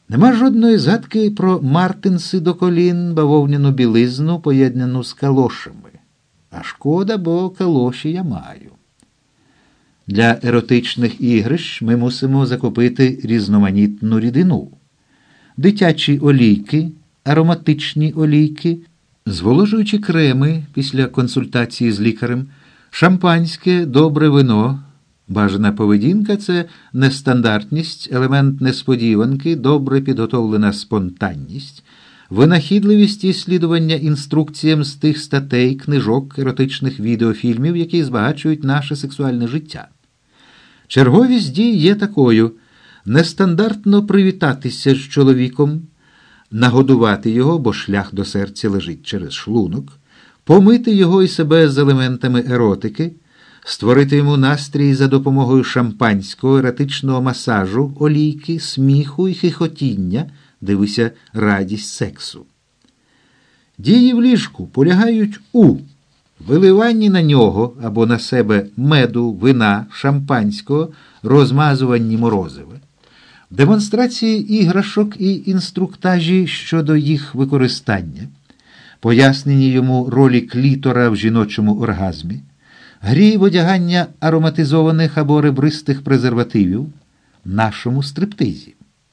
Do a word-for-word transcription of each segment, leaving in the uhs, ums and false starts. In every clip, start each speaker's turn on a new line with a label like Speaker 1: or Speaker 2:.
Speaker 1: Нема жодної згадки про мартинси до колін, бавовняну білизну, поєднану з калошами. А шкода, бо калоші я маю. Для еротичних ігрищ ми мусимо закупити різноманітну рідину. Дитячі олійки, ароматичні олійки, зволожуючі креми після консультації з лікарем, шампанське, добре вино. Бажана поведінка – це нестандартність, елемент несподіванки, добре підготовлена спонтанність, винахідливість і слідування інструкціям з тих статей, книжок, еротичних відеофільмів, які збагачують наше сексуальне життя. Черговість дій є такою: нестандартно привітатися з чоловіком, нагодувати його, бо шлях до серця лежить через шлунок, помити його і себе з елементами еротики, створити йому настрій за допомогою шампанського, еротичного масажу, олійки, сміху і хихотіння, дивися, радість сексу. Дії в ліжку полягають у виливанні на нього або на себе меду, вина, шампанського, розмазуванні морозива, демонстрації іграшок і інструктажі щодо їх використання, поясненні йому ролі клітора в жіночому оргазмі, грі в одягання ароматизованих або ребристих презервативів, нашому стриптизі.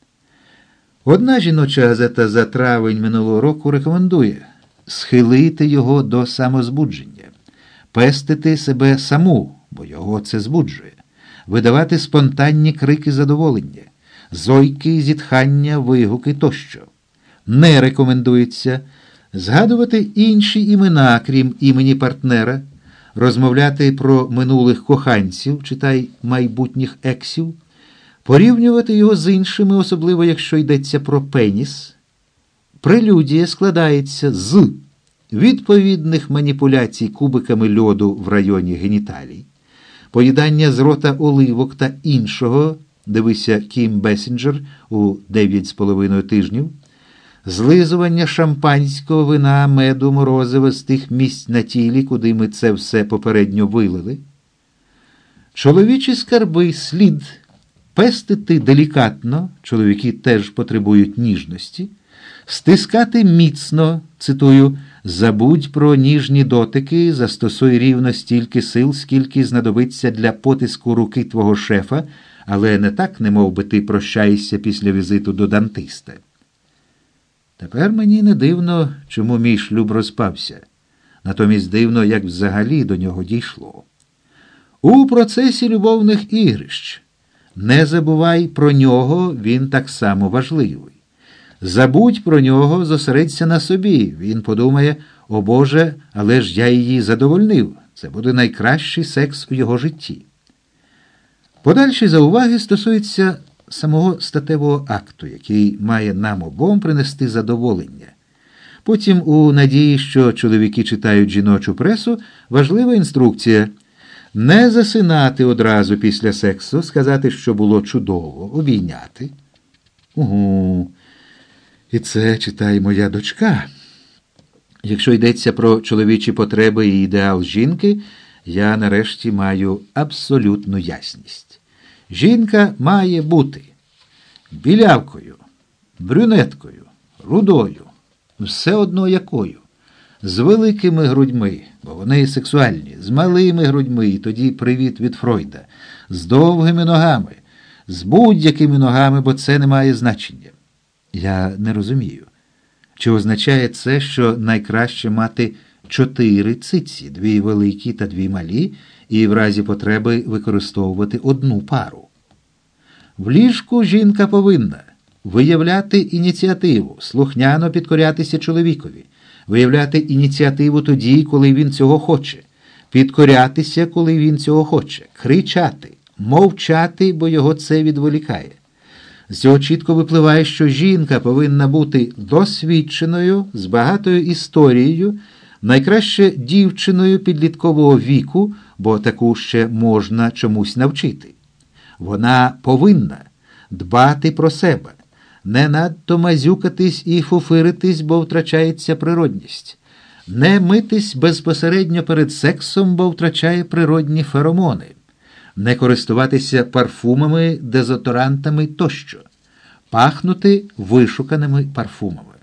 Speaker 1: Одна жіноча газета за травень минулого року рекомендує схилити його до самозбудження, пестити себе саму, бо його це збуджує, видавати спонтанні крики задоволення, зойки, зітхання, вигуки тощо. Не рекомендується згадувати інші імена, крім імені партнера, розмовляти про минулих коханців, читай майбутніх ексів, порівнювати його з іншими, особливо якщо йдеться про пеніс. Прелюдія складається з відповідних маніпуляцій кубиками льоду в районі геніталій, поїдання з рота оливок та іншого, дивися Кім Бесінджер у дев'ять з половиною тижнів, злизування шампанського, вина, меду, морозива з тих місць на тілі, куди ми це все попередньо вилили. Чоловічі скарби слід пестити делікатно, чоловіки теж потребують ніжності, стискати міцно, цитую, «забудь про ніжні дотики, застосуй рівно стільки сил, скільки знадобиться для потиску руки твого шефа, але не так, немов би ти прощаєшся після візиту до дантиста». Тепер мені не дивно, чому мій шлюб розпався. Натомість дивно, як взагалі до нього дійшло. У процесі любовних ігрищ не забувай про нього, він так само важливий. Забудь про нього, зосередься на собі. Він подумає: «О Боже, але ж я її задовольнив. Це буде найкращий секс у його житті». Подальші зауваги стосуються самого статевого акту, який має нам обом принести задоволення. Потім, у надії, що чоловіки читають жіночу пресу, важлива інструкція – не засинати одразу після сексу, сказати, що було чудово, обійняти. Угу. І це читає моя дочка. Якщо йдеться про чоловічі потреби і ідеал жінки, я нарешті маю абсолютну ясність. Жінка має бути білявкою, брюнеткою, рудою, все одно якою, з великими грудьми, бо вони сексуальні, з малими грудьми, і тоді привіт від Фройда, з довгими ногами, з будь-якими ногами, бо це не має значення. Я не розумію, чи означає це, що найкраще мати чотири циці, дві великі та дві малі, і в разі потреби використовувати одну пару. В ліжку жінка повинна виявляти ініціативу, слухняно підкорятися чоловікові, виявляти ініціативу тоді, коли він цього хоче, підкорятися, коли він цього хоче, кричати, мовчати, бо його це відволікає. З цього чітко випливає, що жінка повинна бути досвідченою, з багатою історією, найкраще дівчиною підліткового віку, бо таку ще можна чомусь навчити. Вона повинна дбати про себе, не надто мазюкатись і фуфиритись, бо втрачається природність, не митись безпосередньо перед сексом, бо втрачає природні феромони, не користуватися парфумами, дезодорантами тощо, пахнути вишуканими парфумами.